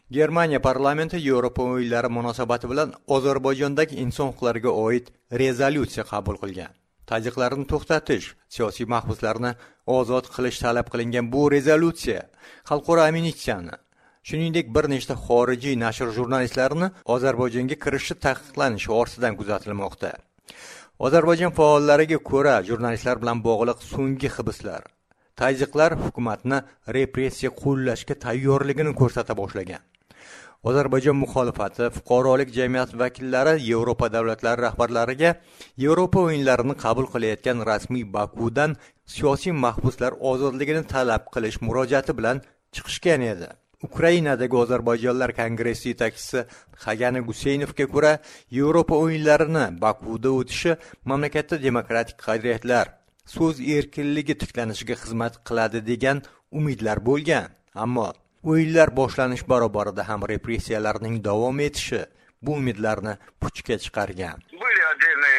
Germaniya parlamenti Yevropa o'yinlari munosabati bilan Ozarbayjondagi inson huquqlariga oid rezolyutsiya qabul qilgan. Tojiklarni to'xtatish, siyosiy mahbuslarni ozod qilish talab qilingan bu rezolyutsiya xalqaro amnistiyani, shuningdek bir nechta xorijiy nashr jurnalistlarini Ozarbayjonga kirishi taqiqlanishi ortidan kuzatilmoqda. Ozarbayjon faollariga ko'ra, jurnalistlar bilan bog'liq so'nggi hibslar tojiklar hukumatni repressiya qo'llashga tayyorligini ko'rsata boshlagan. Ozarbayjon muxolifati, fuqarolik jamiyati vakillari Yevropa davlatlari rahbarlariga Yevropa o'yinlarini qabul qilayotgan rasmiy Bakudan siyosiy mahbuslar ozodligini talab qilish murojaati bilan chiqishgan edi. Ukrainadagi Ozarbayjonlar kongressi yetakchisi Xagani Guseynovga ko'ra, Yevropa o'yinlarini Bakuda o'tishi mamlakatda demokratik qadriyatlar, so'z erkinligi tiklanishiga xizmat qiladi degan umidlar bo'lgan. Ammo o'yinlar boshlanish barobarida ham repressiyalarning davom etishi bu umidlarni puchga chiqargan. Были отдельные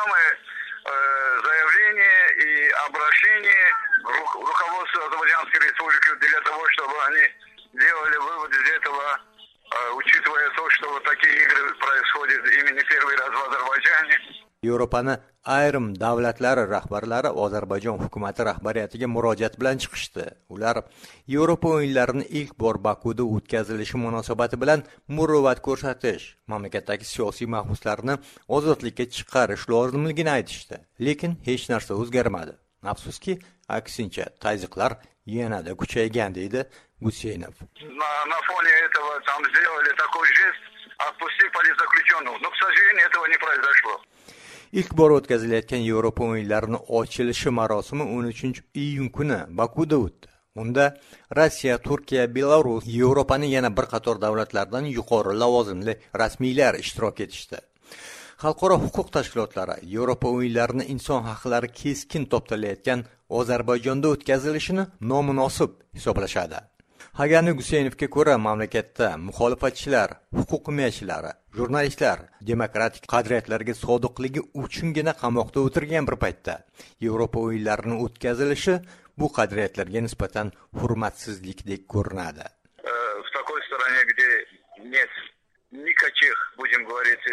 заявления и обращения руководства Азербайджанской республики для того, чтобы они делали вывод из этого, учитывая то, что вот такие игры происходят именно первый раз в Азербайджане. Yevropani ayrim davlatlari rahbarlari Ozarbayjon hukumati rahbariyatiga murojaat bilan chiqishdi. Ular Yevropa o'yinlarini ilk bor Bakuda o'tkazilishi munosabati bilan muruvvat ko'rsatish, mamlakatdagi siyosiy mahbuslarni ozodlikka chiqarish lozimligini aytishdi. Lekin hech narsa o'zgarmadi. Afsuski, aksincha, tojiklar yanada kuchaygan deydi Guseynov. На фоне этого там сделали такой жест, отпустив политзаключенных. Но, к сожалению, этого не произошло. İlk bor o'tkazilayotgan Yevropa o'yinlarining ochilishi marosimi 13-iyun kuni Bakuda o'tdi. Unda Rossiya, Turkiya, Belarus, Yevropaning yana bir qator davlatlardan yuqori lavozimli rasmiylar ishtirok etishdi. Xalqaro huquq tashkilotlari Yevropa o'yinlarini inson haqlari keskin toptalayotgan Ozarbayjonda o'tkazilishini nomunosib hisoblashadi. Xagani Guseynovga ko'ra, mamlakatda muxolifatchilar, huquq himoyachilari, jurnalistlar demokratik qadriyatlarga sodiqligi uchungina qamoqda o'tirgan bir paytda Yevropa o'yinlarini o'tkazilishi bu qadriyatlarga nisbatan hurmatsizlikdek ko'rinadi. В такой стране, где нет никаких, будем говорить,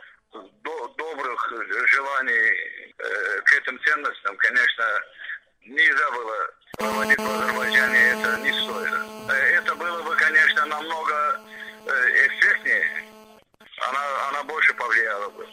добрых желаний к этим ценностям, конечно, нельзя было проводить в Азербайджане, это не стоит. Это было бы, конечно, намного эффектнее, она больше повлияла бы.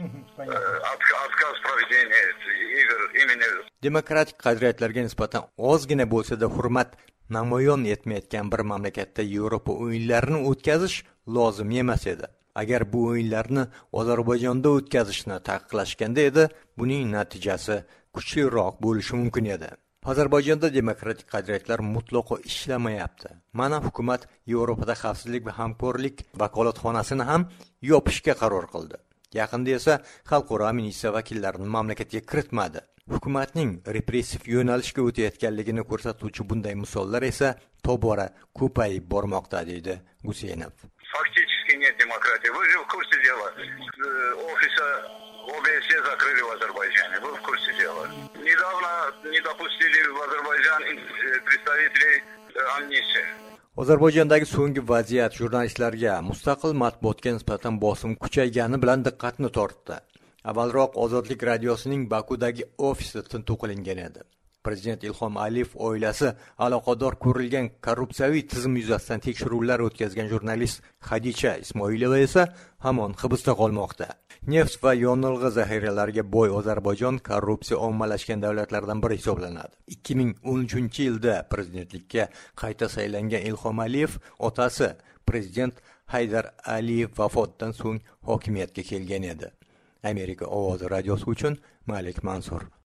Отказ проведения игр именно. Demokratik qadriyatlarga nisbatan ozgina bo'lsa-da hurmat namoyon etmayotgan bir mamlakatda Yevropa o'yinlarini o'tkazish lozim emas edi. Agar bu o'yinlarni Ozarbayjonda o'tkazishni taqiqlashganda edi, buning natijasi kuchliroq bo'lishi mumkin edi. Ozarbayjonda demokratik qadriyatlar mutlaqo ishlamayapti. Mana hukumat Yevropada xavfsizlik va hamkorlik vakolatxonasini ham yopishga qaror qildi. Yaqinda esa xalqaro amnistiya vakillarini mamlakatga kiritmadi. Hukumatning repressiv yo'nalishga o'tayotganligini ko'rsatuvchi bunday misollar esa tobora ko'payib bormoqda, deydi Guseynov. Фактически нет демократии. Вы же в курсе дела. Офиса ОБСЕ закрыли в Азербайджане. Вы в курсе дела. Недавно не допустили в Азербайджан представителей амнистии. Ozarbayjondagi so'nggi vaziyat jurnalistlarga mustaqil matbuotga nisbatan bosim kuchaygani bilan diqqatni tortdi. Avvalroq Ozodlik radiosining Bakudagi ofisi tintuv qilingan edi. Prezident Ilhom Aliyev oilasi aloqador ko'rilgan korrupsiyaviy tizim yuzasidan tekshiruvlar o'tkazgan jurnalist Xadicha Ismoilova esa hamon hibsda qolmoqda. Neft va yonilg'i zaxiralariga boy Ozarbayjon korrupsiya ommalashgan davlatlardan biri hisoblanadi. 2013-yilda prezidentlikka qayta saylangan Ilhom Aliyev otasi prezident Haydar Aliyev vafotidan so'ng hokimiyatga kelgan edi. Amerika ovozi radiosi uchun Malik Mansur.